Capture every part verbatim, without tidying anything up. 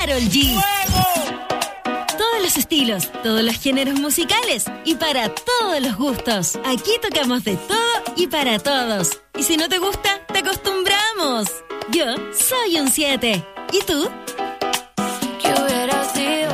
Karol G. Todos los estilos, todos los géneros musicales y para todos los gustos. Aquí tocamos de todo y para todos. Y si no te gusta, te acostumbramos. Yo soy un siete. ¿Y tú? ¿Qué hubiera sido?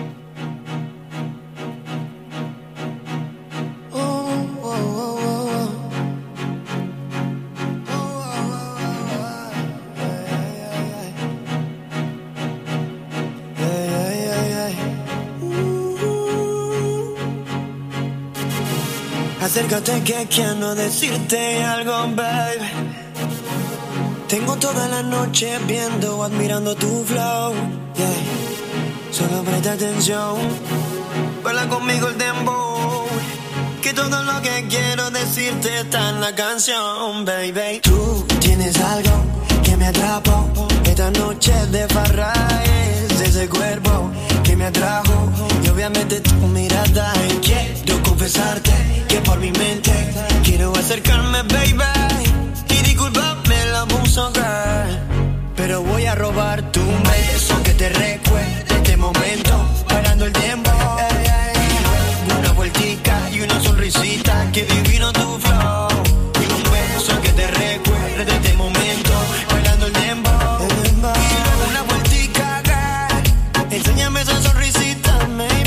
Acércate que quiero decirte algo, baby. Tengo toda la noche viendo, admirando tu flow, yeah. Solo presta atención, baila conmigo el dembow, que todo lo que quiero decirte está en la canción, baby. Tú tienes algo que me atrapó, esta noche de farra es ese cuerpo que me atrajo, y obviamente tu mirada, y quiero confesarte que por mi mente quiero acercarme, baby, y disculpame el abuso, girl, pero voy a robar tu beso que te recuerde este momento, parando el tiempo, ey, ey. Una vueltica y una sonrisita, que divino tu flow, y un beso que te recuerde este momento, parando el tiempo, y luego una vueltica, girl, enséñame esa sonrisita, baby.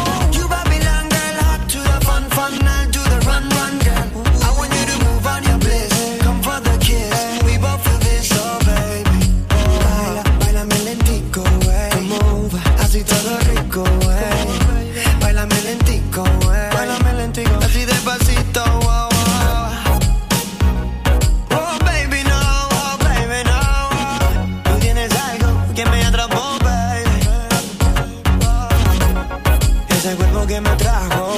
Que me trajo,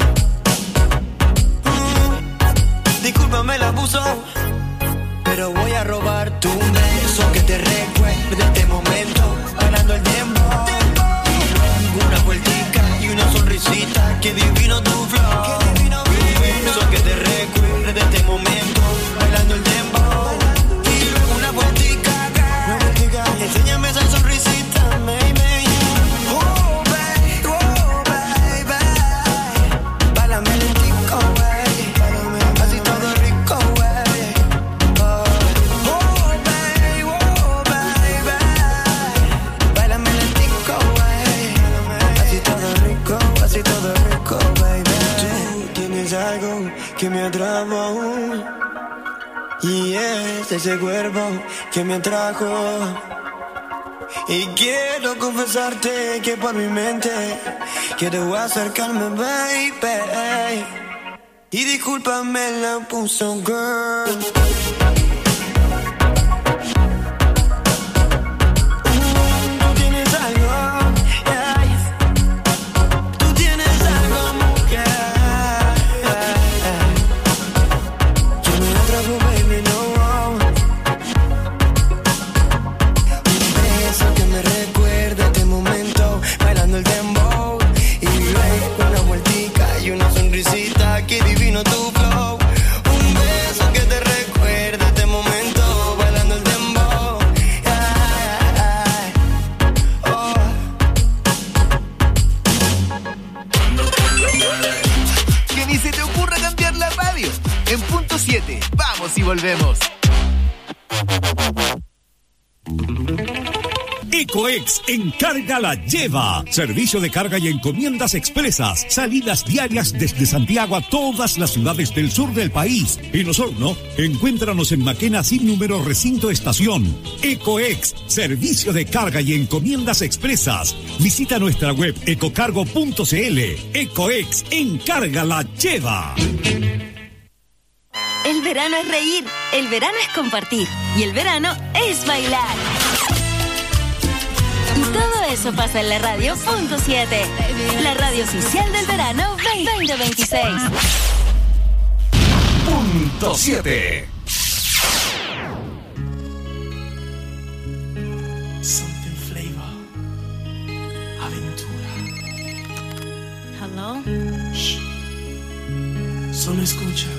mm, discúlpame el abuso, pero voy a robar tu beso que te recuerde este momento, parando el tiempo, una vueltica y una sonrisita, que divino tu flow, un beso que te recuerde este momento, bailando el tiempo, y luego una vueltica, enséñame esa sonrisita, baby. Que me atrapó, y es ese cuerpo que me atrajo, y quiero confesarte que por mi mente quiero acercarme, baby, y discúlpame la puso, girl. Qué divino tu flow, un beso que te recuerda este momento, bailando el dembow, ay, oh. Que ni se te ocurra cambiar la radio. En punto siete, vamos y volvemos. Ecoex Encarga la Lleva. Servicio de carga y encomiendas expresas. Salidas diarias desde Santiago a todas las ciudades del sur del país. En Osorno, encuéntranos en Maquena sin número recinto estación. Ecoex, servicio de carga y encomiendas expresas. Visita nuestra web ecocargo punto cl. Ecoex Encarga la Lleva. El verano es reír, el verano es compartir y el verano es bailar. Y todo eso pasa en la radio punto siete, la radio oficial del verano veinte veintiséis. Punto siete. Something flavor. Aventura. Hello. Shh. Solo escucha.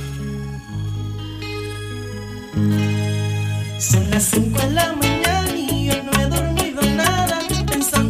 Son las cinco de la mañana y yo no he dormido nada, pensando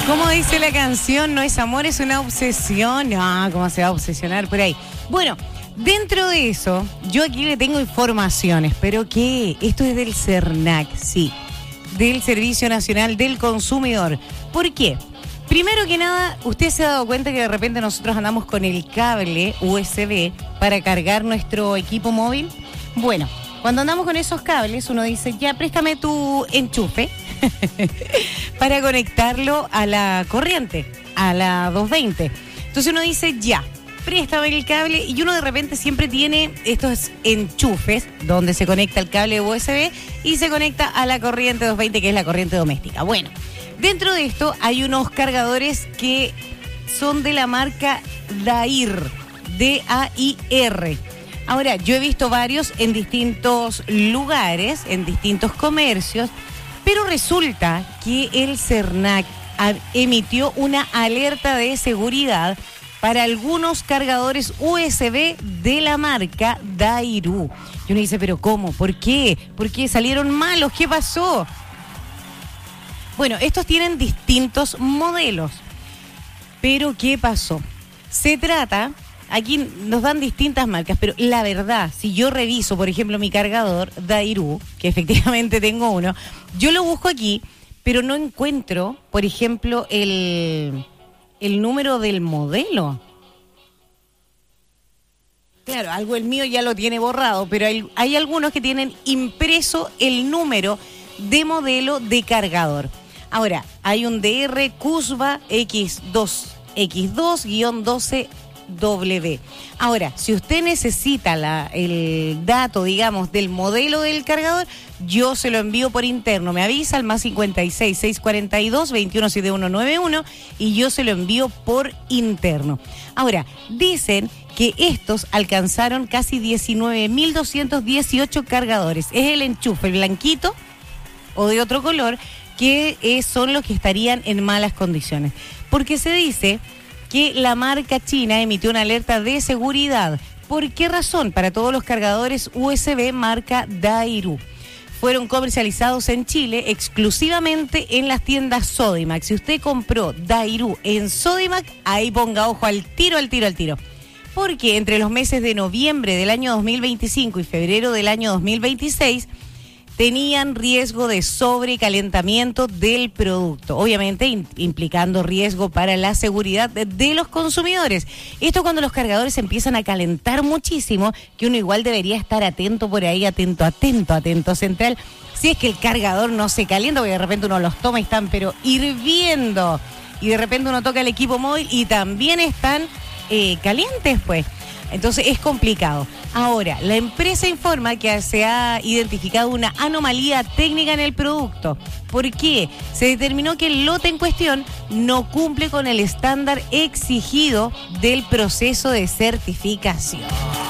Como dice la canción, no es amor, es una obsesión. No, ¿cómo se va a obsesionar por ahí? Bueno, dentro de eso, yo aquí le tengo informaciones, pero ¿qué? Esto es del CERNAC, sí, del Servicio Nacional del Consumidor. ¿Por qué? Primero que nada, usted se ha dado cuenta que de repente nosotros andamos con el cable U S B para cargar nuestro equipo móvil. Bueno, cuando andamos con esos cables, uno dice, ya, préstame tu enchufe para conectarlo a la corriente, a la doscientos veinte. Entonces uno dice, ya, préstame el cable, y uno de repente siempre tiene estos enchufes donde se conecta el cable U S B y se conecta a la corriente doscientos veinte, que es la corriente doméstica. Bueno, dentro de esto hay unos cargadores que son de la marca Dair, D A I R. Ahora, yo he visto varios en distintos lugares, en distintos comercios, pero resulta que el CERNAC emitió una alerta de seguridad para algunos cargadores U S B de la marca Dairu. Y uno dice, ¿pero cómo? ¿Por qué? ¿Por qué salieron malos? ¿Qué pasó? Bueno, estos tienen distintos modelos. Pero ¿qué pasó? Se trata, aquí nos dan distintas marcas, pero la verdad, si yo reviso, por ejemplo, mi cargador Dairu, que efectivamente tengo uno, yo lo busco aquí, pero no encuentro, por ejemplo, el, el número del modelo. Claro, algo el mío ya lo tiene borrado, pero hay, hay algunos que tienen impreso el número de modelo de cargador. Ahora, hay un D R Cusva X dos X dos doce W. Ahora, si usted necesita la, el dato, digamos, del modelo del cargador, yo se lo envío por interno. Me avisa al más cincuenta y seis, seiscientos cuarenta y dos, veintiuno setenta y uno noventa y uno y yo se lo envío por interno. Ahora, dicen que estos alcanzaron casi diecinueve mil doscientos dieciocho cargadores. Es el enchufe, el blanquito o de otro color, que eh, son los que estarían en malas condiciones. Porque se dice que la marca china emitió una alerta de seguridad. ¿Por qué razón? Para todos los cargadores U S B marca Dairu. Fueron comercializados en Chile exclusivamente en las tiendas Sodimac. Si usted compró Dairu en Sodimac, ahí ponga ojo al tiro, al tiro, al tiro. Porque entre los meses de noviembre del año dos mil veinticinco y febrero del año dos mil veintiséis, tenían riesgo de sobrecalentamiento del producto, obviamente in, implicando riesgo para la seguridad de, de los consumidores. Esto cuando los cargadores empiezan a calentar muchísimo, que uno igual debería estar atento por ahí, atento, atento, atento, central, si es que el cargador no se calienta, porque de repente uno los toma y están pero hirviendo, y de repente uno toca el equipo móvil y también están eh, calientes, pues. Entonces es complicado. Ahora, la empresa informa que se ha identificado una anomalía técnica en el producto. ¿Por qué? Se determinó que el lote en cuestión no cumple con el estándar exigido del proceso de certificación.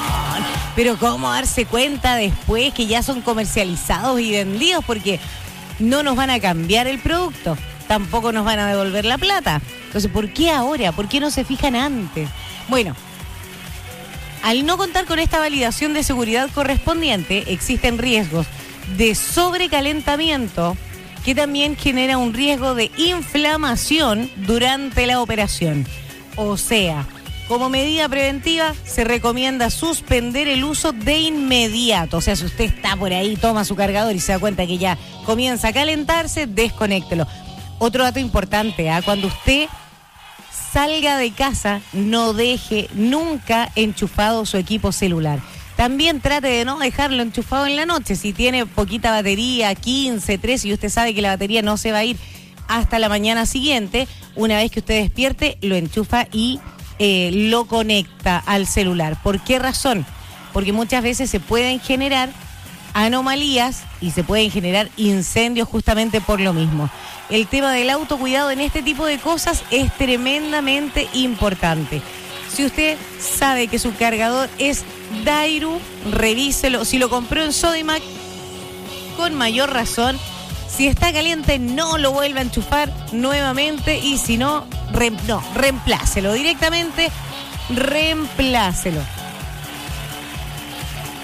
Pero ¿cómo darse cuenta después que ya son comercializados y vendidos? Porque no nos van a cambiar el producto, tampoco nos van a devolver la plata. Entonces, ¿por qué ahora? ¿Por qué no se fijan antes? Bueno, al no contar con esta validación de seguridad correspondiente, existen riesgos de sobrecalentamiento que también genera un riesgo de inflamación durante la operación. O sea, como medida preventiva, se recomienda suspender el uso de inmediato. O sea, si usted está por ahí, toma su cargador y se da cuenta que ya comienza a calentarse, desconéctelo. Otro dato importante, ¿eh? Cuando usted salga de casa, no deje nunca enchufado su equipo celular. También trate de no dejarlo enchufado en la noche. Si tiene poquita batería, quince, trece, y usted sabe que la batería no se va a ir hasta la mañana siguiente, una vez que usted despierte, lo enchufa y eh, lo conecta al celular. ¿Por qué razón? Porque muchas veces se pueden generar anomalías y se pueden generar incendios justamente por lo mismo. El tema del autocuidado en este tipo de cosas es tremendamente importante. Si usted sabe que su cargador es Dairu, revíselo. Si lo compró en Sodimac, con mayor razón. Si está caliente, no lo vuelva a enchufar nuevamente. Y si no, re, no, reemplácelo directamente. Reemplácelo.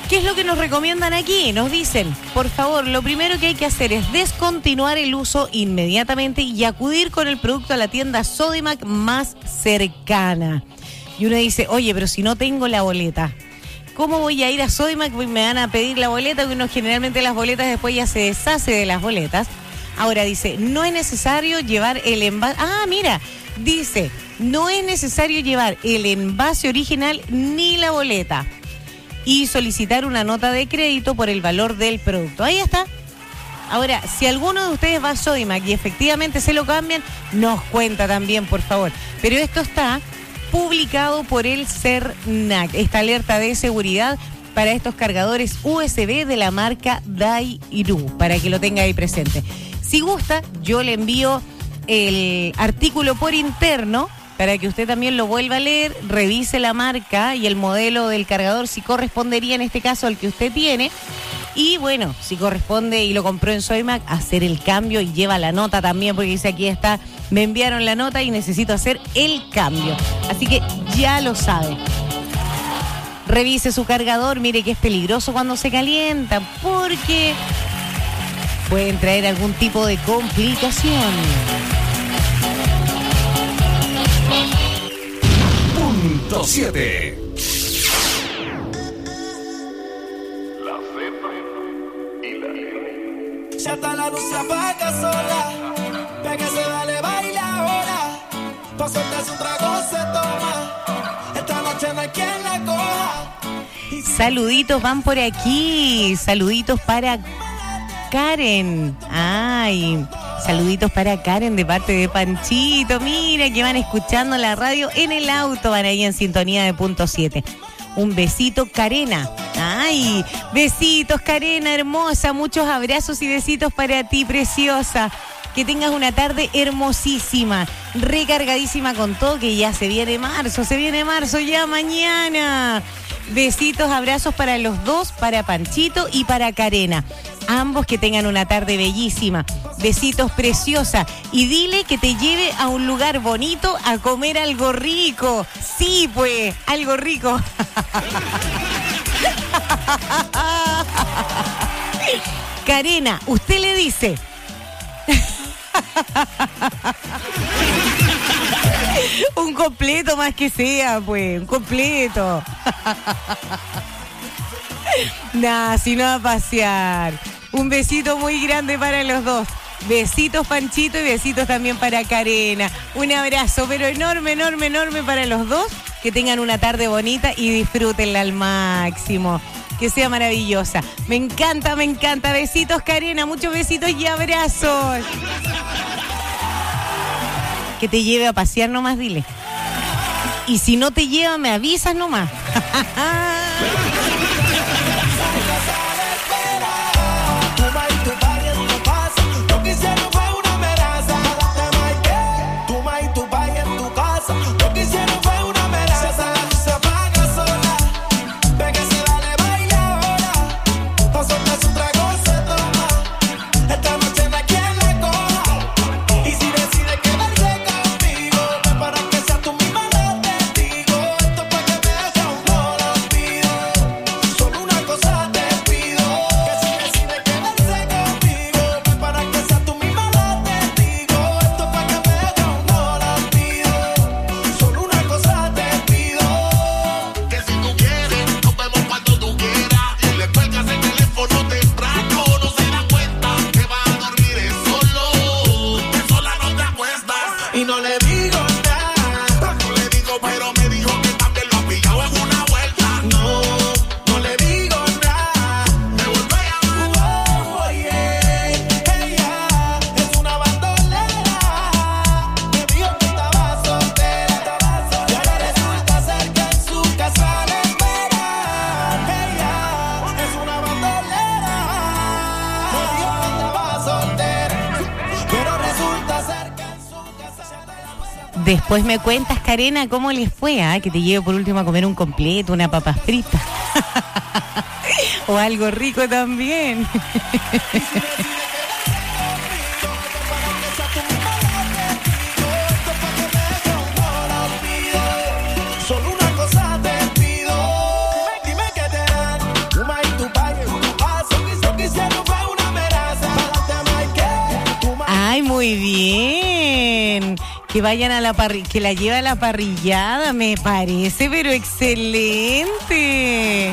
¿Qué es lo que nos recomiendan aquí? Nos dicen, por favor, lo primero que hay que hacer es descontinuar el uso inmediatamente y acudir con el producto a la tienda Sodimac más cercana. Y uno dice, oye, pero si no tengo la boleta, ¿cómo voy a ir a Sodimac? Me van a pedir la boleta, porque uno generalmente las boletas después ya se deshace de las boletas. Ahora dice, no es necesario llevar el envase. Ah, mira, dice, no es necesario llevar el envase original ni la boleta. Y solicitar una nota de crédito por el valor del producto. Ahí está. Ahora, si alguno de ustedes va a Sodimac y efectivamente se lo cambian, nos cuenta también, por favor. Pero esto está publicado por el CERNAC, esta alerta de seguridad para estos cargadores U S B de la marca Dairu, para que lo tenga ahí presente. Si gusta, yo le envío el artículo por interno para que usted también lo vuelva a leer, revise la marca y el modelo del cargador, si correspondería en este caso al que usted tiene. Y bueno, si corresponde y lo compró en Sodimac, hacer el cambio y lleva la nota también, porque dice aquí está, me enviaron la nota y necesito hacer el cambio. Así que ya lo sabe. Revise su cargador, mire que es peligroso cuando se calienta, porque pueden traer algún tipo de complicación. Punto siete. Ya está la luz, se apaga sola. Pégase, dale, baila ahora. Pa' soltarse un trago se toma. Esta noche no hay quien la coja. Saluditos van por aquí. Saluditos para Karen. Ay, saluditos para Karen de parte de Panchito. Mira que van escuchando la radio en el auto. Van ahí en sintonía de punto siete. Un besito, Karena. Ay, besitos, Karena, hermosa. Muchos abrazos y besitos para ti, preciosa. Que tengas una tarde hermosísima, recargadísima con todo, que ya se viene marzo, se viene marzo ya mañana. Besitos, abrazos para los dos, para Panchito y para Karena. Ambos que tengan una tarde bellísima. Besitos, preciosa. Y dile que te lleve a un lugar bonito a comer algo rico. Sí, pues, algo rico. Karena, usted le dice... un completo más que sea, pues, un completo. Nah, si no va a pasear. Un besito muy grande para los dos. Besitos, Panchito, y besitos también para Karena. Un abrazo, pero enorme, enorme, enorme para los dos. Que tengan una tarde bonita y disfrútenla al máximo. Que sea maravillosa. Me encanta, me encanta. Besitos, Karena, muchos besitos y abrazos. Que te lleve a pasear nomás, dile. Y si no te lleva, me avisas nomás. Después me cuentas, Karena, cómo les fue, ¿eh? Que te lleve por último a comer un completo, una papa frita. O algo rico también. Solo una cosa te pido. Dime que te dan. Muy bien. Que vayan a la parri- que la lleve a la parrillada, me parece, pero excelente.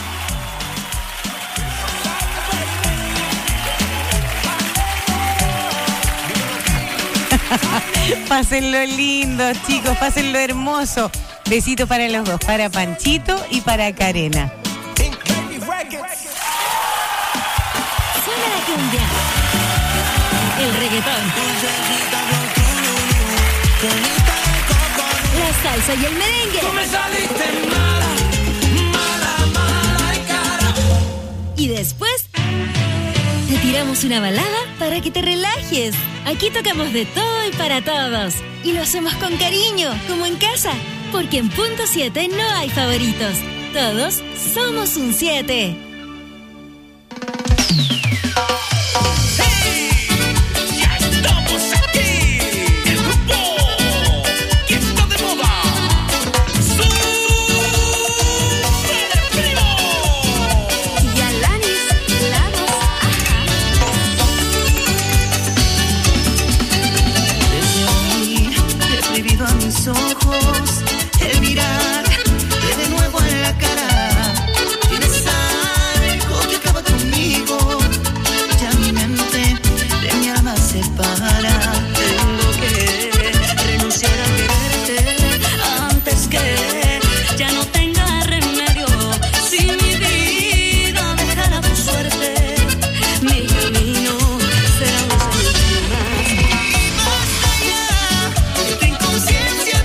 Pásenlo lindo, chicos, pásenlo hermoso. Besito para los dos, para Panchito y para Karena. Suena la cumbia, el reggaetón, la salsa y el merengue. Y después te tiramos una balada para que te relajes. Aquí tocamos de todo y para todos. Y lo hacemos con cariño, como en casa. Porque en Punto siete no hay favoritos. Todos somos un siete. Ojos, el mirar de nuevo en la cara. Tienes algo que acaba conmigo. Ya mi mente de mi alma separa. Tengo que renunciar a quererte antes que ya no tenga remedio. Si mi vida dejara tu suerte, mi camino será un silencio más. Y basta ya de tu inconsciencia.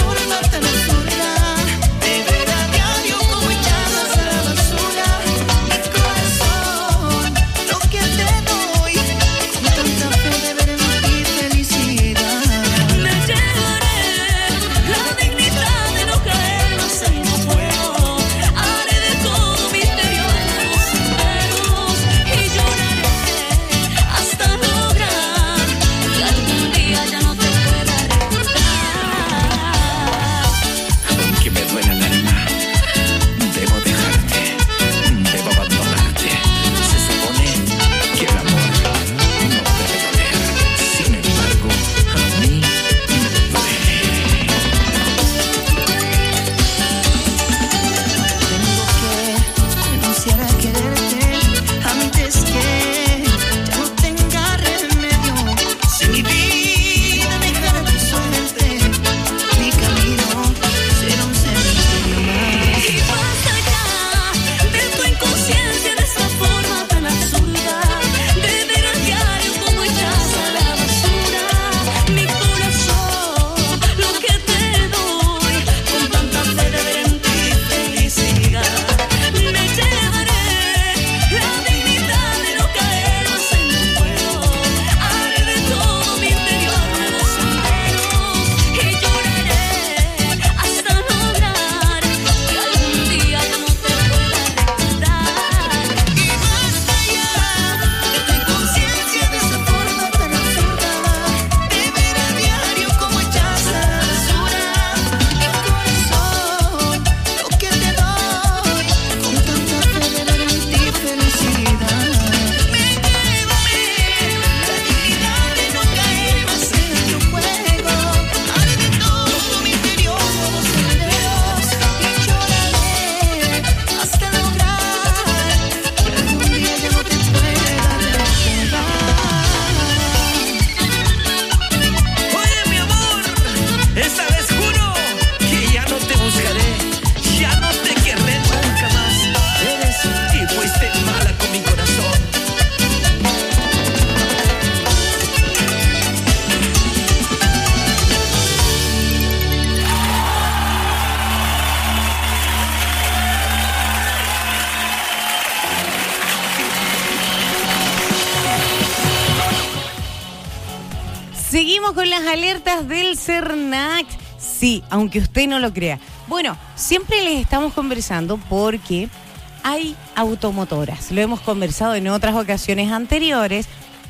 Seguimos con las alertas del CERNAC. Sí, aunque usted no lo crea. Bueno, siempre les estamos conversando porque hay automotoras. Lo hemos conversado en otras ocasiones anteriores,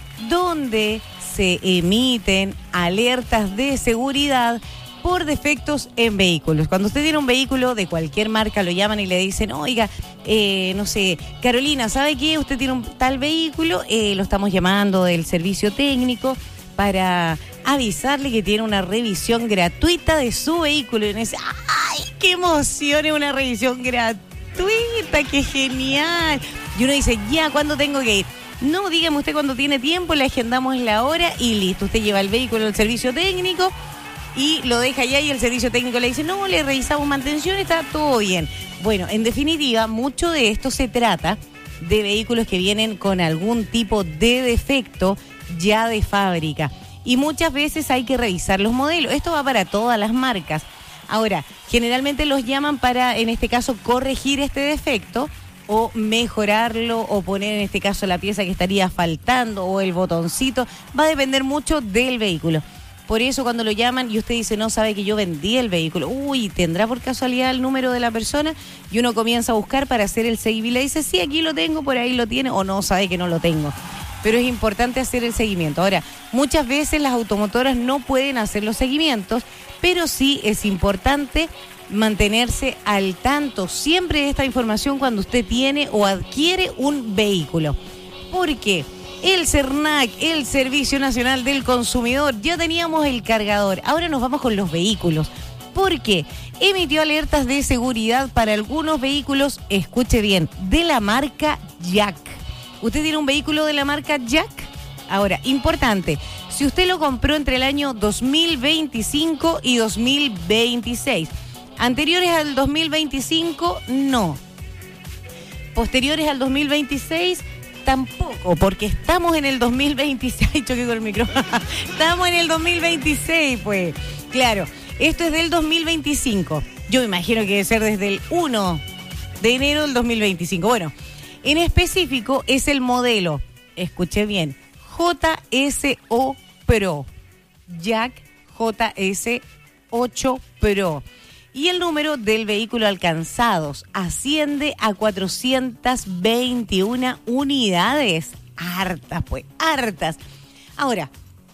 donde se emiten alertas de seguridad por defectos en vehículos. Cuando usted tiene un vehículo de cualquier marca, lo llaman y le dicen, oiga, eh, no sé, Carolina, ¿sabe qué? Usted tiene un tal vehículo, eh, lo estamos llamando del servicio técnico para avisarle que tiene una revisión gratuita de su vehículo. Y uno dice, ¡ay, qué emoción! Es una revisión gratuita, qué genial. Y uno dice, ya, ¿cuándo tengo que ir? No, dígame usted cuando tiene tiempo, le agendamos la hora y listo. Usted lleva el vehículo al servicio técnico y lo deja allá y el servicio técnico le dice, no, le revisamos mantención, está todo bien. Bueno, en definitiva, mucho de esto se trata de vehículos que vienen con algún tipo de defecto ya de fábrica. Y muchas veces hay que revisar los modelos. Esto va para todas las marcas. Ahora, generalmente los llaman para, en este caso, corregir este defecto o mejorarlo o poner, en este caso, la pieza que estaría faltando o el botoncito. Va a depender mucho del vehículo. Por eso cuando lo llaman y usted dice, no sabe que yo vendí el vehículo, uy, ¿tendrá por casualidad el número de la persona? Y uno comienza a buscar para hacer el seguimiento. Le dice, sí, aquí lo tengo, por ahí lo tiene, o no sabe que no lo tengo. Pero es importante hacer el seguimiento. Ahora, muchas veces las automotoras no pueden hacer los seguimientos, pero sí es importante mantenerse al tanto siempre de esta información cuando usted tiene o adquiere un vehículo. ¿Por qué? El CERNAC, el Servicio Nacional del Consumidor, ya teníamos el cargador. Ahora nos vamos con los vehículos. ¿Por qué? Emitió alertas de seguridad para algunos vehículos, escuche bien, de la marca Jack. ¿Usted tiene un vehículo de la marca Jack? Ahora, importante, si usted lo compró entre el año dos mil veinticinco y dos mil veintiséis, anteriores al dos mil veinticinco, no. Posteriores al dos mil veintiséis, tampoco, porque estamos en el dos mil veintiséis, choqué con el micrófono, estamos en el dos mil veintiséis, pues, claro, esto es del dos mil veinticinco, yo me imagino que debe ser desde el primero de enero del dos mil veinticinco, bueno, en específico es el modelo, escuché bien, J S O Pro, Jack J S ocho Pro. Y el número del vehículo alcanzados asciende a cuatrocientas veintiuna unidades. Hartas, pues, hartas. Ahora,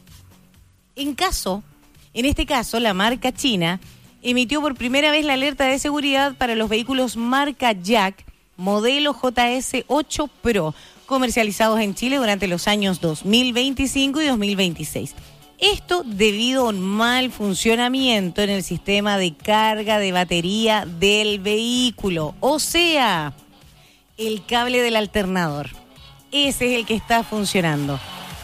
en caso, en este caso, la marca china emitió por primera vez la alerta de seguridad para los vehículos marca Jack, modelo J S ocho Pro, comercializados en Chile durante los años dos mil veinticinco y dos mil veintiséis. Esto debido a un mal funcionamiento en el sistema de carga de batería del vehículo, o sea, el cable del alternador. Ese es el que está funcionando.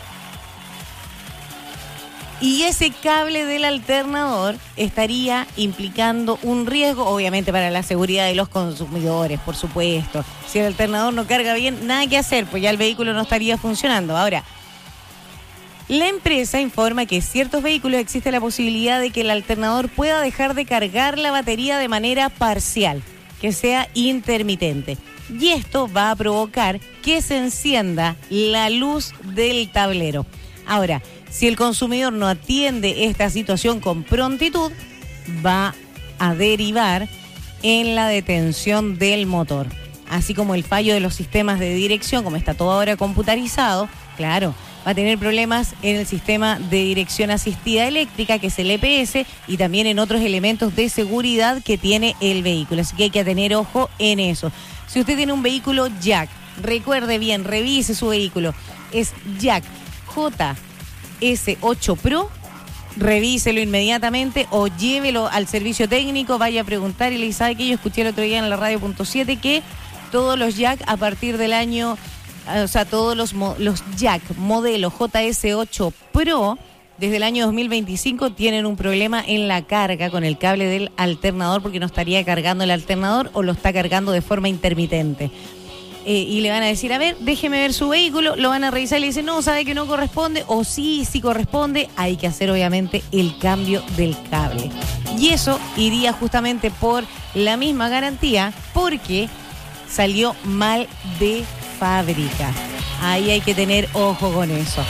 Y ese cable del alternador estaría implicando un riesgo, obviamente, para la seguridad de los consumidores, por supuesto. Si el alternador no carga bien, nada que hacer, pues ya el vehículo no estaría funcionando. Ahora, la empresa informa que en ciertos vehículos existe la posibilidad de que el alternador pueda dejar de cargar la batería de manera parcial, que sea intermitente. Y esto va a provocar que se encienda la luz del tablero. Ahora, si el consumidor no atiende esta situación con prontitud, va a derivar en la detención del motor. Así como el fallo de los sistemas de dirección, como está todo ahora computarizado, claro, va a tener problemas en el sistema de dirección asistida eléctrica, que es el E P S, y también en otros elementos de seguridad que tiene el vehículo. Así que hay que tener ojo en eso. Si usted tiene un vehículo Jack, recuerde bien, revise su vehículo. Es Jack J S ocho Pro, revíselo inmediatamente o llévelo al servicio técnico, vaya a preguntar y le dice, ¿sabe qué? Yo escuché el otro día en la radio punto siete que todos los Jack a partir del año... O sea, todos los, los Jack modelo J S ocho Pro desde el año dos mil veinticinco tienen un problema en la carga con el cable del alternador porque no estaría cargando el alternador o lo está cargando de forma intermitente. Eh, y le van a decir, a ver, déjeme ver su vehículo, lo van a revisar y le dicen, no, sabe que no corresponde, o sí, sí corresponde, hay que hacer obviamente el cambio del cable. Y eso iría justamente por la misma garantía porque salió mal de fábrica. Ahí hay que tener ojo con eso.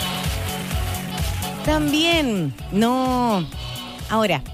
También, no. Ahora,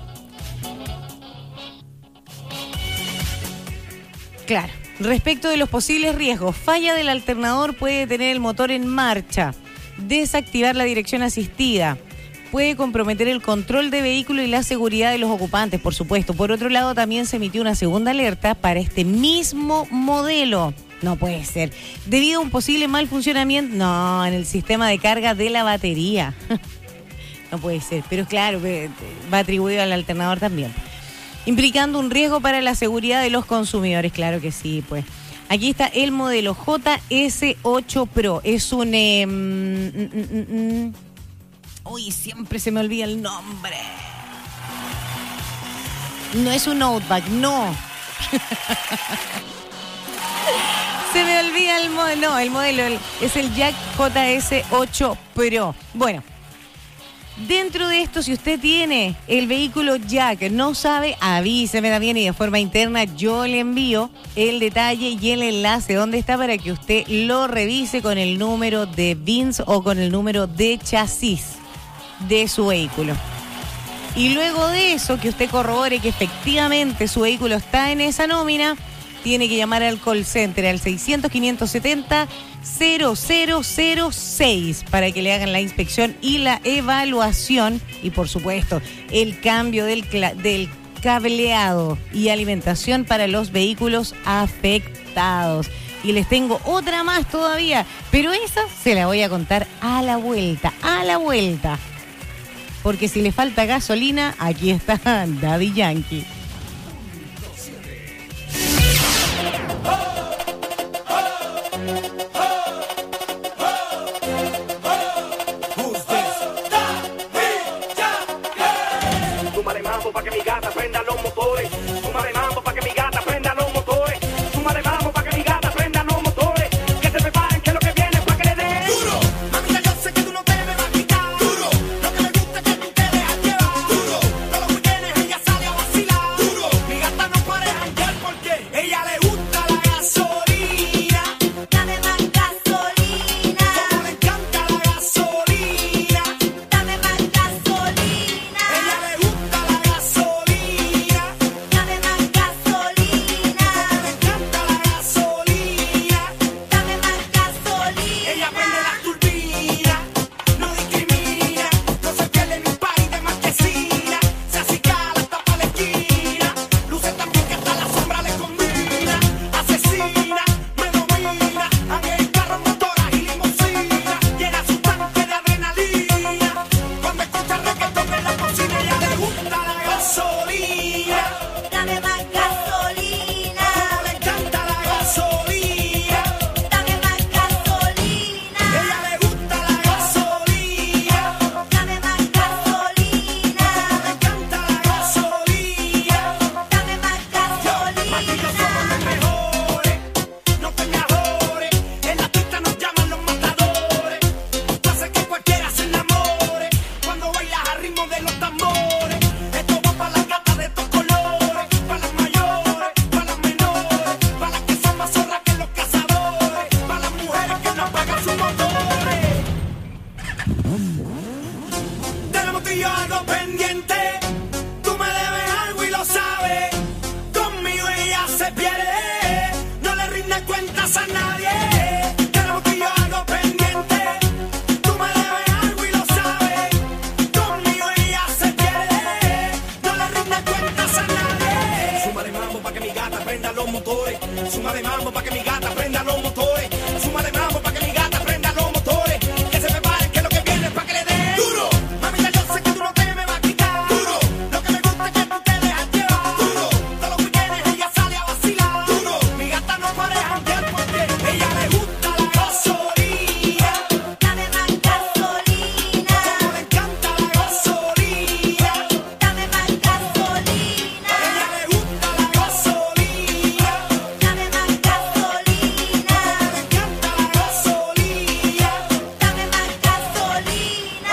claro, respecto de los posibles riesgos, falla del alternador puede tener el motor en marcha, desactivar la dirección asistida, puede comprometer el control de vehículo y la seguridad de los ocupantes, por supuesto. Por otro lado, también se emitió una segunda alerta para este mismo modelo. No puede ser. Debido a un posible mal funcionamiento, no, en el sistema de carga de la batería. no puede ser. Pero claro, va atribuido al alternador también. Implicando un riesgo para la seguridad de los consumidores, claro que sí, pues. Aquí está el modelo J S ocho Pro. Es un... Eh, mm, mm, mm, uy, siempre se me olvida el nombre. No es un Outback, no. Se me olvida el modelo. No, el modelo el, es el Jack J S ocho Pro. Bueno. Dentro de esto, si usted tiene el vehículo Jack, no sabe, avíseme también y de forma interna yo le envío el detalle y el enlace donde está para que usted lo revise con el número de V I N S o con el número de chasis de su vehículo. Y luego de eso, que usted corrobore que efectivamente su vehículo está en esa nómina, tiene que llamar al call center al seiscientos, quinientos setenta, cero cero cero seis para que le hagan la inspección y la evaluación y por supuesto el cambio del, del cableado y alimentación para los vehículos afectados. Y les tengo otra más todavía, pero esa se la voy a contar a la vuelta, a la vuelta. Porque si le falta gasolina, aquí está Daddy Yankee. Pa' que mi gata prenda los motores. Súmale mambo pa' que mi gata prenda los motores. Súmale mambo pa' que mi gata prenda los motores. Que se preparen que lo que viene es pa' que le den duro. Mamita, yo sé que tú no te me vas a quitar duro. Lo que me gusta es que tú te dejas llevar duro. Todos los weekends ella sale a vacilar duro. Mi gata no puede janguear porque ella le gusta la gasolina. Dame más gasolina. Como le encanta la gasolina. Dame más gasolina. Ella le gusta la gasolina. Dame más gasolina. Le encanta la gasolina. Dame más gasolina. Ella prende la turbina, no discrimina, no se pierde ni un país de marquesina, se acicala hasta pa' la esquina, luce tan bien que hasta la sombra le combina, asesina, me domina, anda en carros, motoras y limusinas, llena su tanque de adrenalina, cuando escucha reggaetón en la cocina, ella le gusta la gasolina, Dame más gasolina. como le encanta la gasolina. Dame más gasolina. Ella le gusta la gasolina, Dame más gasolina. le encanta la gasolina. Dame más gasolina. Martillos somos los mejores, no te me ajores. En la pista nos llaman los matadores. Tú haces que cualquiera se enamore cuando bailas al ritmo de los tambores. Esto va para las gatas de estos colores, para las mayores, para las menores, para las que son más zorras que los cazadores, para las mujeres que no apagan sus motores. Tenemos tú y yo algo pendiente. Tú me debes algo y lo sabes. Conmigo ella se pierde. No le rinde cuentas a nadie. Tenemos tú y yo algo pendiente. Tú me debes algo y lo sabes. Conmigo ella se pierde. No le rinde cuentas a nadie. Súmale mambo pa' que mi gata prenda los motores. Súmale mambo pa' que mi gata prenda los motores. Súmale mambo pa' que mi gata prenda los motores. Que se preparen que lo que viene es pa' que le den duro. Mamita, yo sé que tú no te me vas a quitar duro. Lo que me gusta es que tú te dejas llevar duro. Todos los weekends ella sale a vacilar duro. Mi gata no puede janguear porque ella le gusta la gasolina. Dame más gasolina. Como le encanta la gasolina. Dame más gasolina. Ella le gusta la gasolina. Dame más gasolina. Le encanta la gasolina. Dame más gasolina.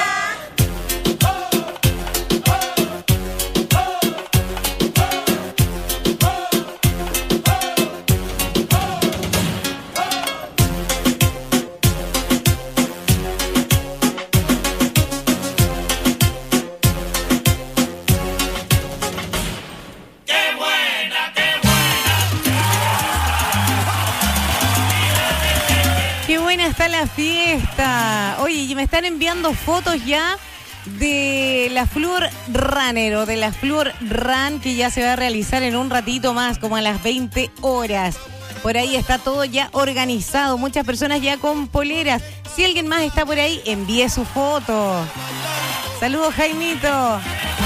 Qué buena está la fiesta. Oye, y me están enviando fotos ya de la Fluor Runner o de la Fluor Run que ya se va a realizar en un ratito más, como a las veinte horas. Por ahí está todo ya organizado, muchas personas ya con poleras. Si alguien más está por ahí, envíe su foto. Saludos, Jaimito.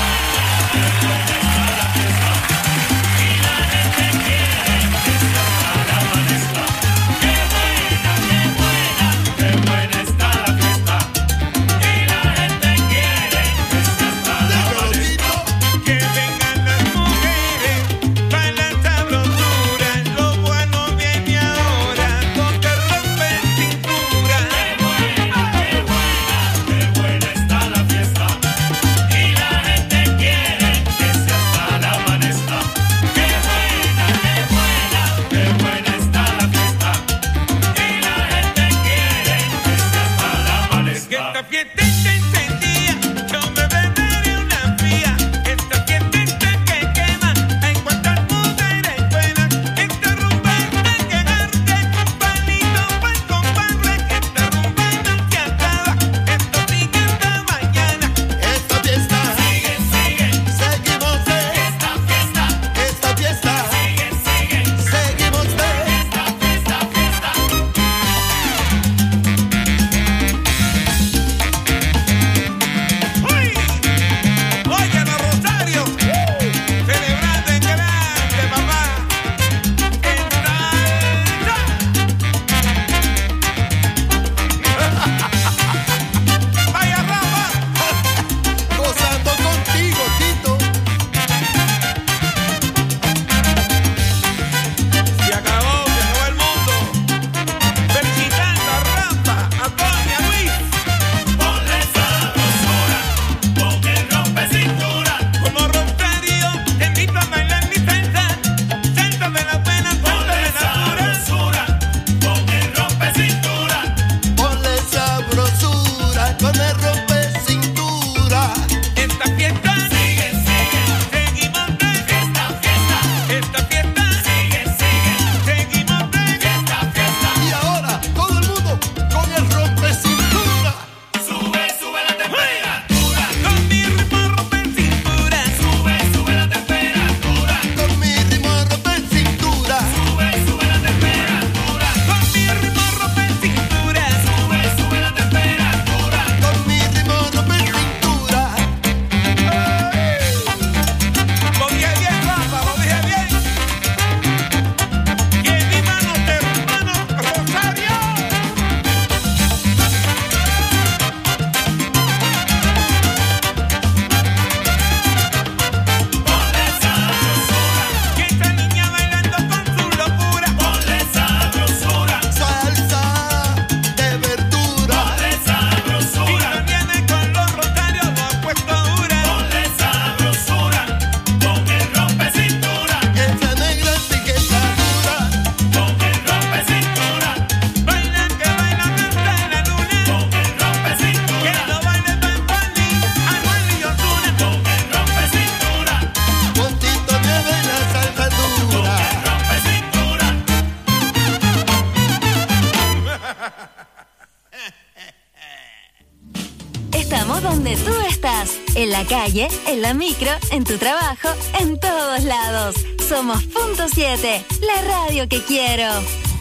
donde tú estás, en la calle, en la micro, en tu trabajo, en todos lados. Somos Punto siete, la radio que quiero.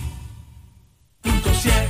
Punto siete.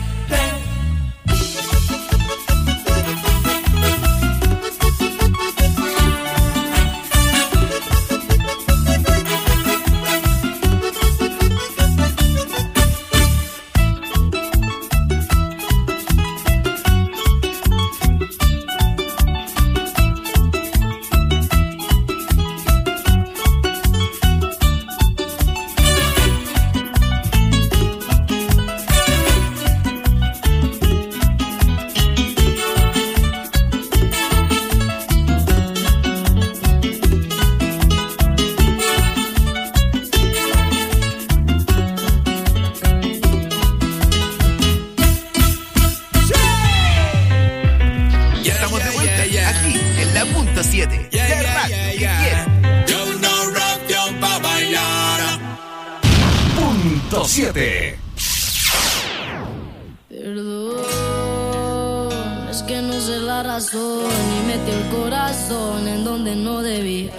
Perdón, es que no sé la razón y metí el corazón en donde no debía.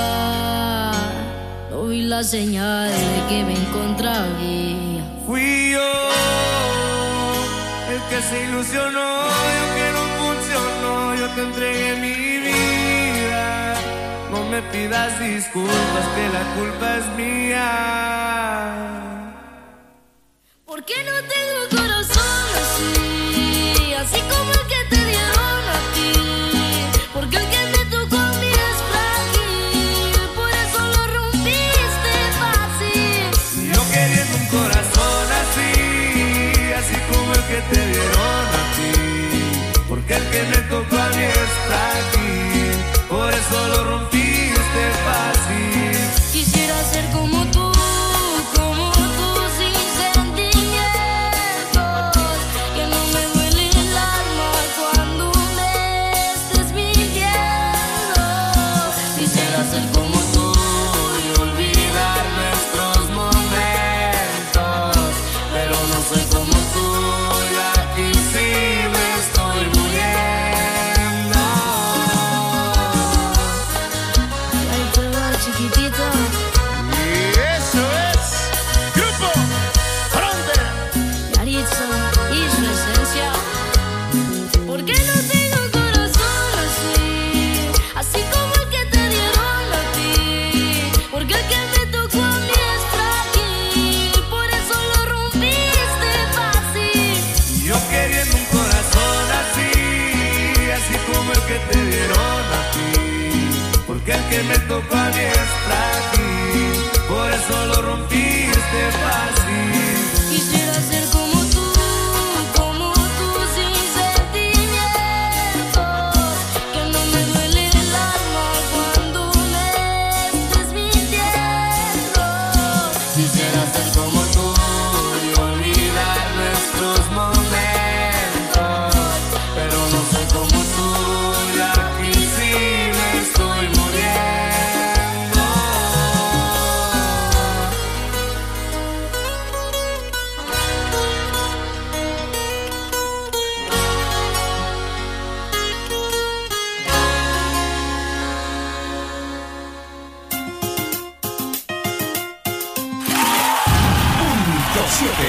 No vi la señal de que me encontraba. Fui yo el que se ilusionó y aunque no funcionó, yo te entregué mi vida. me pidas disculpas, que la culpa es mía. ¿Por qué no tengo corazón así? Así como el que te dieron a ti. Porque el que me tocó a mí es frágil, por eso lo rompiste fácil. Yo queriendo un corazón así, así como el que te dieron a ti. Porque el que me tocó a mí es frágil, por eso lo rompiste fácil. Quisiera ser como tú, como tú, sin sentimientos. Que no me duele el alma cuando me estés mintiendo. Quisiera ser como tú y olvidar nuestros momentos. Pero no soy como tú y aquí sí me estoy muriendo. Ay, pero chiquitito. Y eso es Grupo Frontera. Yaritza y su esencia. ¿Por qué no tengo corazón así? Así como el que te dieron a ti. Porque el que me tocó a mí es frágil, por eso lo rompiste fácil. Yo queriendo un corazón así, así como el que te dieron a ti. Porque el que me tocó a mí es frágil, por eso lo rompiste fácil. Quisiera ser como tú, como tú, sin sentimientos. Que no me duele el alma cuando me estés mintiendo. Quisiera ser como tú y olvidar nuestros momentos. Pero no soy como tú y aquí sí me estoy muriendo. Punto siete.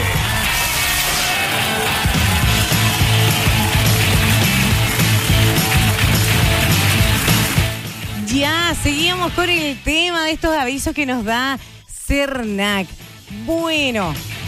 Ya, seguimos con el tema de estos avisos que nos da Cernac. Bueno,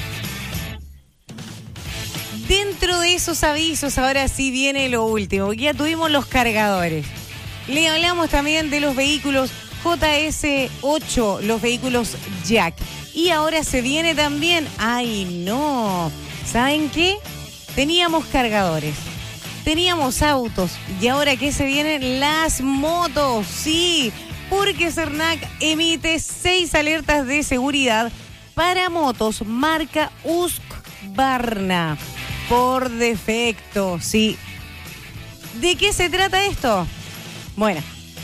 dentro de esos avisos ahora sí viene lo último. Ya tuvimos los cargadores. Le hablamos también de los vehículos J S ocho, los vehículos Jack. Y ahora se viene también, ¡ay no! ¿Saben qué? Teníamos cargadores. Teníamos autos y ahora que se vienen las motos, sí, porque Cernac emite seis alertas de seguridad para motos marca Husqvarna por defecto, sí. ¿De qué se trata esto? Bueno,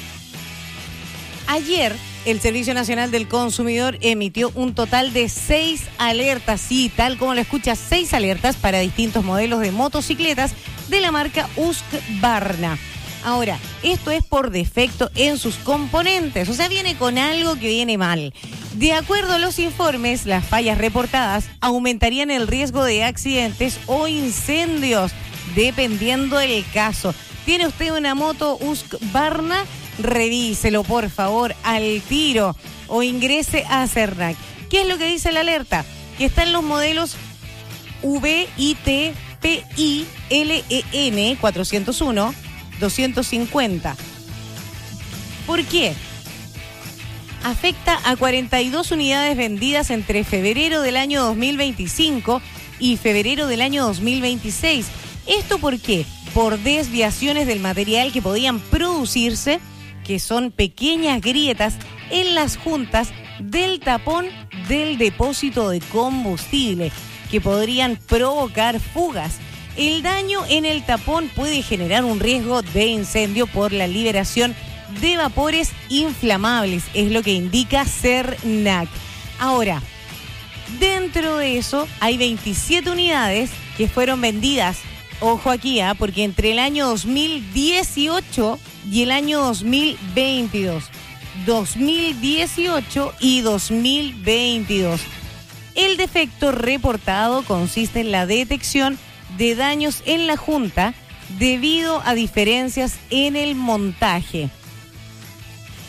ayer el Servicio Nacional del Consumidor emitió un total de seis alertas, sí, tal como lo escuchas, seis alertas para distintos modelos de motocicletas de la marca Husqvarna. Ahora, esto es por defecto en sus componentes, o sea, viene con algo que viene mal. De acuerdo a los informes, las fallas reportadas aumentarían el riesgo de accidentes o incendios, dependiendo del caso. ¿Tiene usted una moto Husqvarna? Revíselo, por favor, al tiro o ingrese a Cernac. ¿Qué es lo que dice la alerta? Que están los modelos V I T P I L E N cuatrocientos uno, doscientos cincuenta. ¿Por qué? Afecta a cuarenta y dos unidades vendidas entre febrero del año dos mil veinticinco y febrero del año dos mil veintiséis. ¿Esto por qué? Por desviaciones del material que podían producirse, que son pequeñas grietas en las juntas del tapón del depósito de combustible, que podrían provocar fugas. El daño en el tapón puede generar un riesgo de incendio por la liberación de vapores inflamables, es lo que indica Cernac. Ahora, dentro de eso hay veintisiete unidades que fueron vendidas, ojo aquí, ¿eh? porque entre el año dos mil dieciocho y el año dos mil veintidós, dos mil dieciocho y dos mil veintidós. El defecto reportado consiste en la detección de daños en la junta debido a diferencias en el montaje.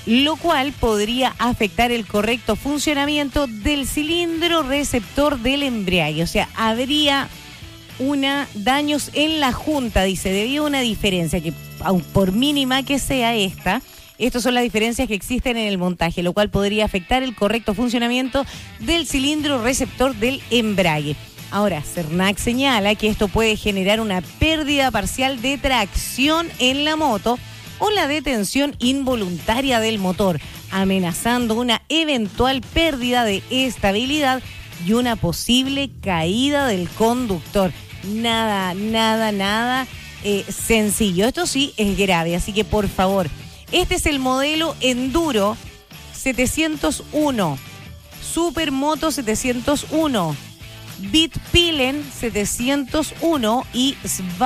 lo cual podría afectar el correcto funcionamiento del cilindro receptor del embrague. O sea, habría una daños en la junta, dice, debido a una diferencia que, aun por mínima que sea esta, estas son las diferencias que existen en el montaje, lo cual podría afectar el correcto funcionamiento del cilindro receptor del embrague. Ahora, Cernac señala que esto puede generar una pérdida parcial de tracción en la moto o la detención involuntaria del motor, amenazando una eventual pérdida de estabilidad y una posible caída del conductor. Nada, nada, nada eh, sencillo. Esto sí es grave, así que por favor, este es el modelo Enduro setecientos uno, Supermoto setecientos uno, Bitpilen setecientos uno y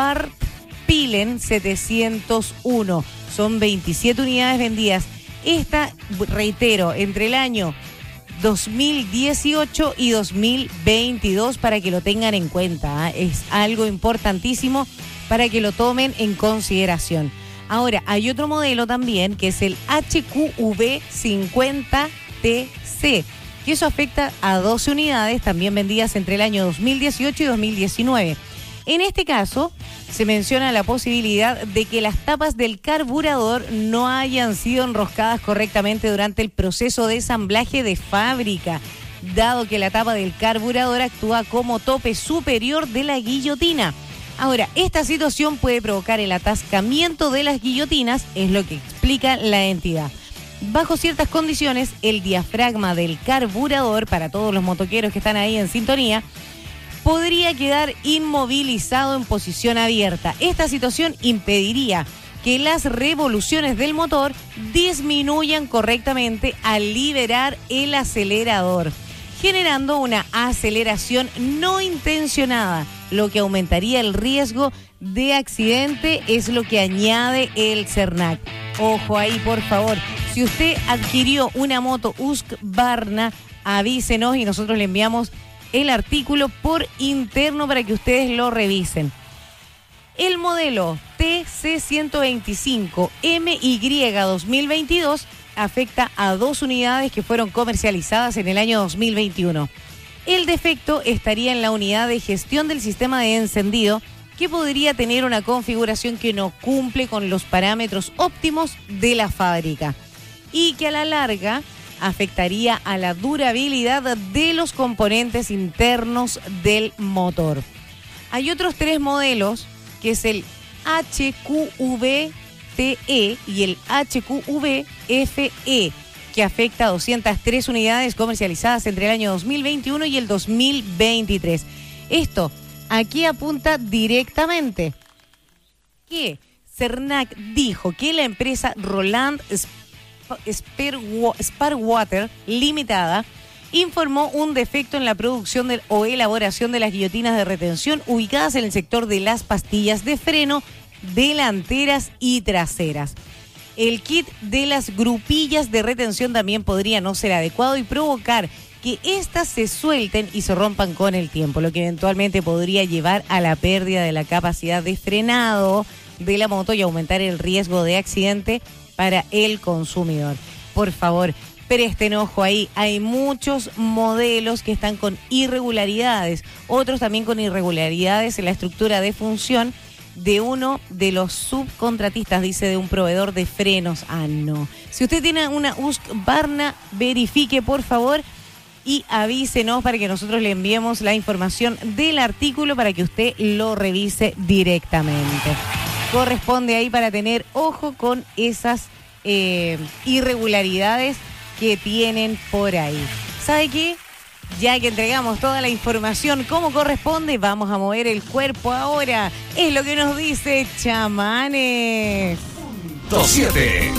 Svartpilen setecientos uno. Son veintisiete unidades vendidas. Esta, reitero, entre el año dos mil dieciocho y dos mil veintidós, para que lo tengan en cuenta, ¿eh? Es algo importantísimo para que lo tomen en consideración. Ahora, hay otro modelo también que es el H Q V cincuenta T C, que eso afecta a doce unidades también vendidas entre el año dos mil dieciocho y dos mil diecinueve. En este caso, se menciona la posibilidad de que las tapas del carburador no hayan sido enroscadas correctamente durante el proceso de ensamblaje de fábrica, dado que la tapa del carburador actúa como tope superior de la guillotina. Ahora, esta situación puede provocar el atascamiento de las guillotinas, es lo que explica la entidad. Bajo ciertas condiciones, el diafragma del carburador, para todos los motoqueros que están ahí en sintonía, podría quedar inmovilizado en posición abierta. Esta situación impediría que las revoluciones del motor disminuyan correctamente al liberar el acelerador, generando una aceleración no intencionada, lo que aumentaría el riesgo de accidente, es lo que añade el Cernac. Ojo ahí, por favor. Si usted adquirió una moto Husqvarna, avísenos y nosotros le enviamos el artículo por interno para que ustedes lo revisen. El modelo T C ciento veinticinco M Y dos mil veintidós afecta a dos unidades que fueron comercializadas en el año dos mil veintiuno. El defecto estaría en la unidad de gestión del sistema de encendido, que podría tener una configuración que no cumple con los parámetros óptimos de la fábrica y que a la larga afectaría a la durabilidad de los componentes internos del motor. Hay otros tres modelos, que es el H Q V T E y el H Q V F E, que afecta a doscientas tres unidades comercializadas entre el año dos mil veintiuno y el dos mil veintitrés. Esto aquí apunta directamente que Cernac dijo que la empresa Roland Sparkwater Limitada informó un defecto en la producción de, o elaboración de las guillotinas de retención ubicadas en el sector de las pastillas de freno delanteras y traseras. El kit de las grupillas de retención también podría no ser adecuado y provocar que éstas se suelten y se rompan con el tiempo, lo que eventualmente podría llevar a la pérdida de la capacidad de frenado de la moto y aumentar el riesgo de accidente para el consumidor. Por favor, presten ojo ahí. Hay muchos modelos que están con irregularidades, otros también con irregularidades en la estructura de función de uno de los subcontratistas, dice, de un proveedor de frenos. Ah, no. Si usted tiene una Husqvarna, verifique, por favor, y avísenos para que nosotros le enviemos la información del artículo para que usted lo revise directamente. Corresponde ahí para tener ojo con esas eh, irregularidades que tienen por ahí. ¿Sabe qué? Ya que entregamos toda la información como corresponde, vamos a mover el cuerpo ahora. Es lo que nos dice Chamanes. Punto siete.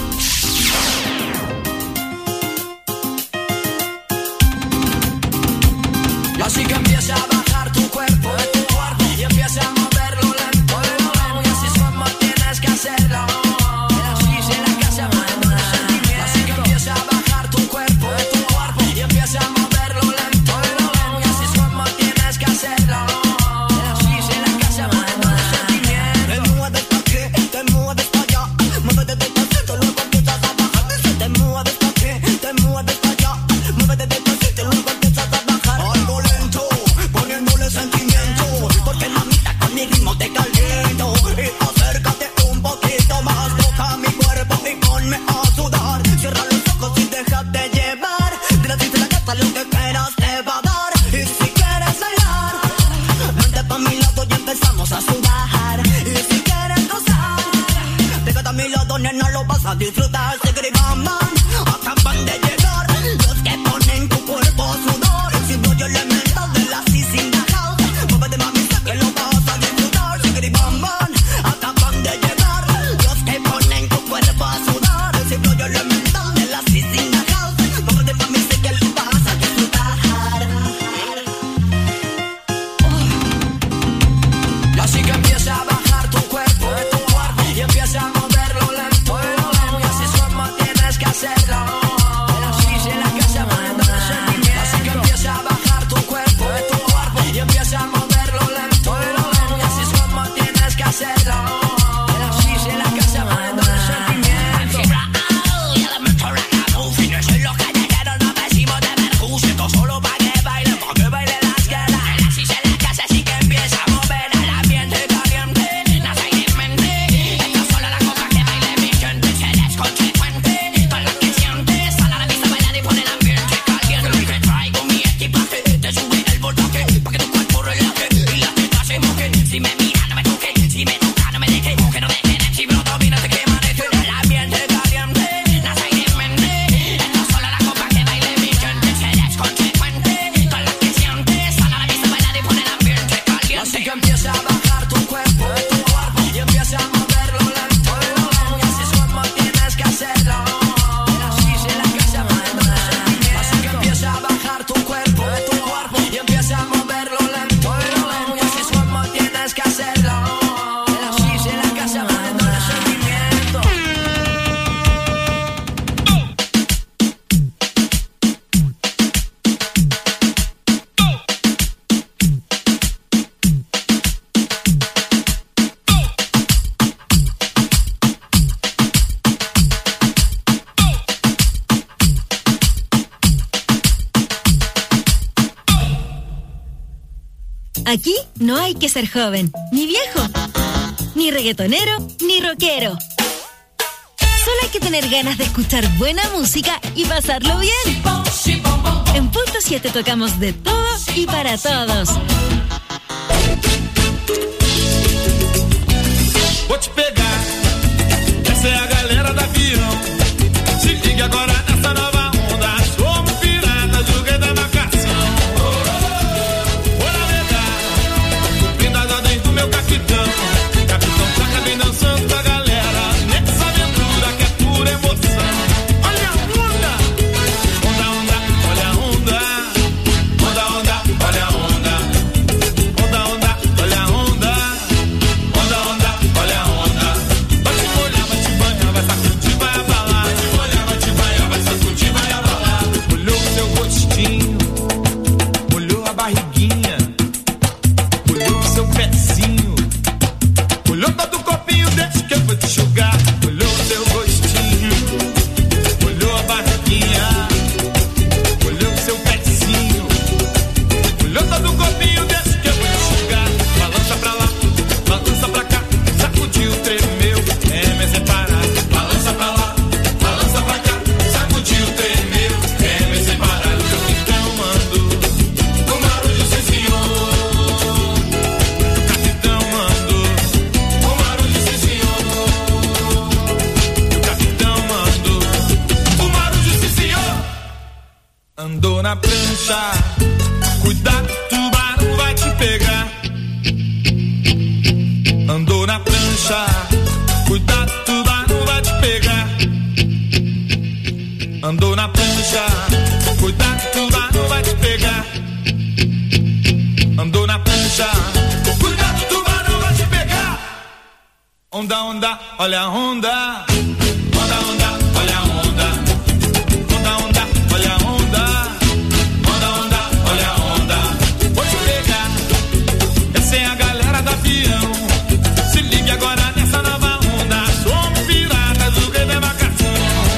Así que empieza a bajar tu cuerpo, tu cuerpo y empieza a moverlo lento, lento. Y así es como tienes que hacerlo. Así será que se mueve el sentimiento. Así que empieza a bajar tu cuerpo, tu cuerpo y empieza a moverlo lento, lento. Y así es como tienes que hacerlo. Así será que se mueve el sentimiento. Te mueves pa' aquí, te mueves pa' allá, muévete despacito, luego empiezas a bajar. Te mueves hacerlo. Así se la casa poniendo el sentimiento. Así que empieza a bajar tu cuerpo, tu cuerpo, y empieza a moverlo lento. Y así es como tienes que hacerlo. Así se la casa poniendo el sentimiento. Y elemento regalo, fines en los callejeros, no decimos de Veracruz. Esto solo pa' que baile, pa' que baile las ganas. Así se la casa, así que empieza a mover el ambiente caliente. Nace y mente. Esto solo la cosa que baile mi gente. Se les consecuente. Todo lo que sientes, sal a la vista, bailar y pon el ambiente caliente. Lo que traigo mi equipaje, te subir el voltaje, pa' que tu cuerpo relaje y las tetas se mojen. Si me mira, no me toque, si me toca, no me deje, que no dejen, si broto, vínate que maneje. El ambiente caliente, nace y mente. Esto solo la copa que baile mi gente. Se les consecuente. Todo lo que sientes, sal a la vista, bailar y pon el ambiente caliente. Así que empieza a bajar tu cuerpo, tu cuerpo, y empieza a moverlo lento. Y así es como tienes que hacerlo. Así se la casa poniendo el sentimiento. Así que empieza a bajar tu cuerpo, tu cuerpo, y empieza a moverlo lento. Y así es como tienes que hacerlo. Así se la casa poniendo el sentimiento. Aquí no hay que ser joven, ni viejo, ni reggaetonero, ni rockero. Solo hay que tener ganas de escuchar buena música y pasarlo bien. En Punto siete tocamos de todo y para todos. Vou te pegar, essa é a galera da avião. Se liga agora nessa nova onda. Somos piratas do rei da marcação. Vou navegar, cumprindo as ordens do meu capitão. Capitão Chaca vem dançando com a galera nessa aventura que é pura emoção. Olha a onda, onda, onda, olha a onda. Onda, onda, olha a onda. Onda, onda, olha a onda. Onda, onda, olha a onda. Vai te molhar, vai te banhar, vai sacudir, vai abalar. Vai te molhar, vai te banhar, vai sacudir, vai abalar. Molhou o seu rostinho, molhou a barriguinha, molhou o seu pezinho, molhou todo o corpinho, deixa que eu vou te enxugar. Molhou o seu rostinho, molhou a barriguinha, molhou o seu pezinho, molhou todo o corpinho, deixa que eu vou te enxugar. Balança pra lá, balança pra cá, sacudiu, tremeu, é me separar. Balança pra lá, balança pra cá, sacudiu, tremeu, é me separar. O capitão mandou, o barulho se senhor. O capitão mandou, o barulho se senhor. O capitão mandou, o barulho se senhor. Andou na prancha, cuidado, tubarão vai te pegar. Andou na prancha, cuidado, tubarão vai te pegar. Andou na prancha, cuidado, tubarão vai te pegar. Andou na prancha, cuidado, tubarão vai te pegar. Onda, onda, olha a onda. Onda, onda, olha a onda. Onda, onda, olha a onda. Onda, onda, olha a onda. Vou te pegar, essa é a galera do avião. Se ligue agora nessa nova onda. Somos piratas do rei da marcação.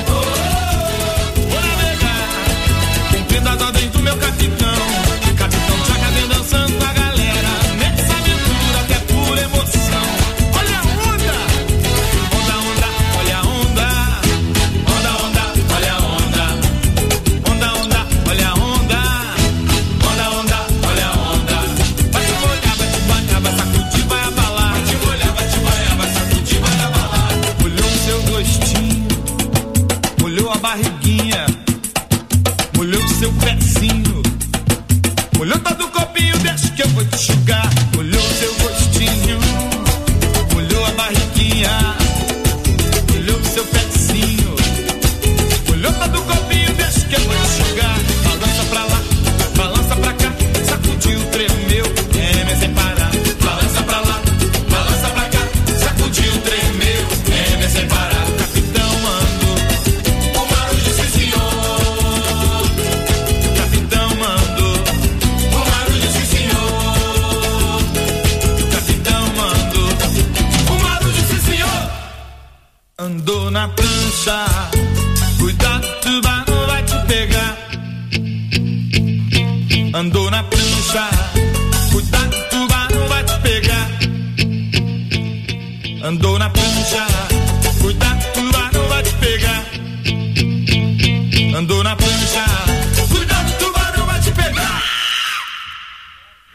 Vou navegar, cumprindo as ordens do meu capitão. Capitão Chaca vem dançando com a galera nessa aventura que é pura emoção. Olha a onda, onda, onda, olha a onda. Onda, onda, olha a onda. Onda, onda, olha a onda. Onda, onda, olha a onda. Vai te molhar, vai te banhar, vai sacudir, vai abalar. Vai te molhar, vai te banhar, vai sacudir, vai abalar. Molhou o seu rostinho, molhou a barriguinha, molhou o seu pezinho, molhou todo o corpinho, deixa que eu vou te enxugar. Molhou o seu rostinho, molhou a barriguinha, molhou o seu pezinho, molhou todo o corpinho, deixa que eu vou te enxugar. Balança pra lá, balança pra cá, sacudiu, tremeu, é me separar. Balança pra lá, balança pra cá, sacudiu, tremeu, é me separar. O capitão mandou, o barulho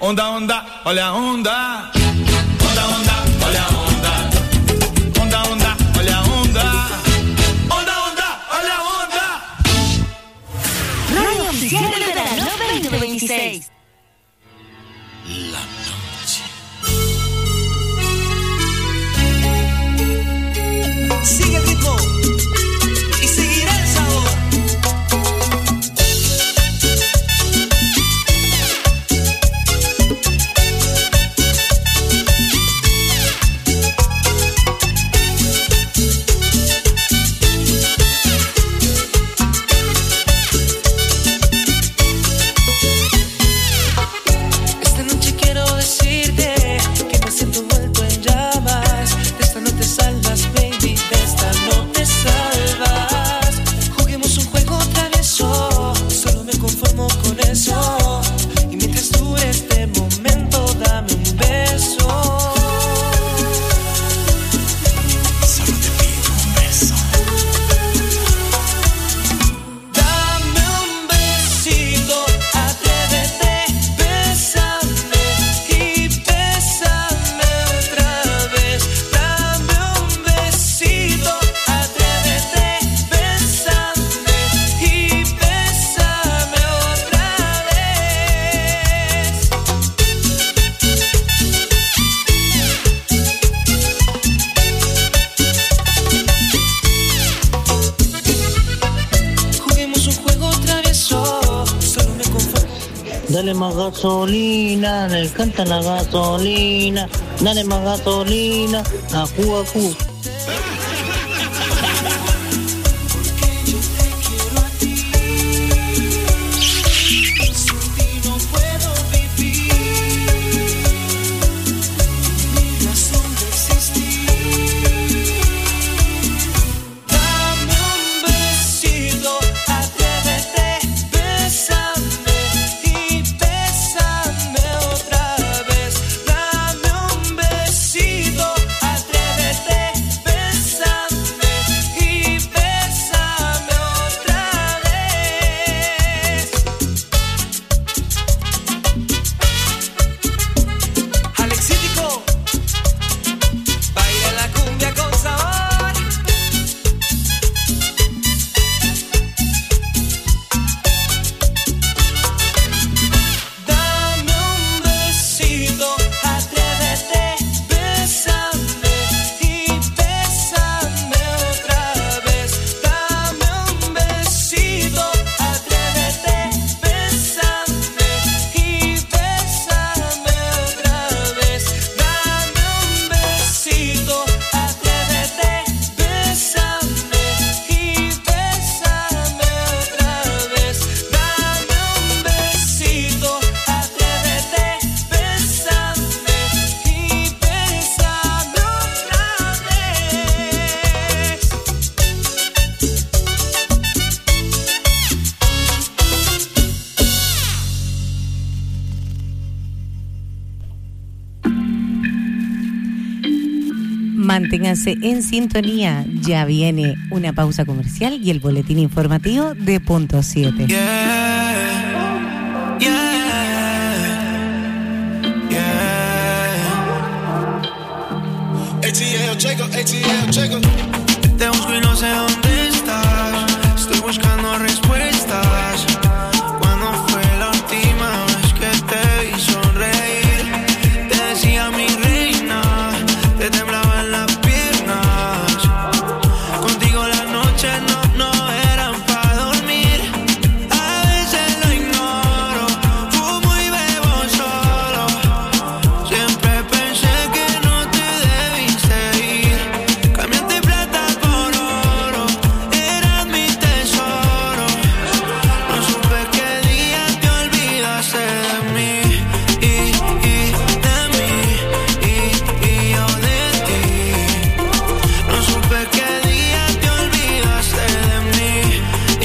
Onda, onda, olha a onda. Onda, onda, olha a onda. Onda, onda, olha a onda. Onda, onda, olha a onda. Radio Oficial del Verano veinte veintiséis. La noche. Sigue el ritmo y seguirá el sabor. Esta noche quiero decirte que me siento envuelto en llamas. De esta no te salvas, baby, de esta no te salvas. Juguemos un juego travieso, solo me conformo con eso. Y mientras dure este momento, dame un beso. Solo te pido un beso. Dame un besito, atrévete, bésame y bésame otra vez. Dame un besito, atrévete, bésame y bésame otra vez. Juguemos un juego travieso, solo me conformo. Dale más gasolina, le encanta la gasolina. Dale más gasolina, ajú, ajú. Sin ti no puedo vivir, mi razón de existir. Dame un besito, atrévete, bésame y bésame otra vez. Dame un besito, atrévete, bésame y bésame otra vez. Alexítico, baila la cumbia con sabor. Dame un besito, atrévete, bésame y bésame otra vez. Dame un besito, atrévete, bésame y bésame otra vez. Dame un besito, atrévete, bésame y bésame otra vez. Dame un besito, atrévete, bésame y bésame otra vez. Manténganse en sintonía. Ya viene una pausa comercial y el boletín informativo de Punto siete. Yeah, yeah, yeah. A T L Jacob, A T L Jacob.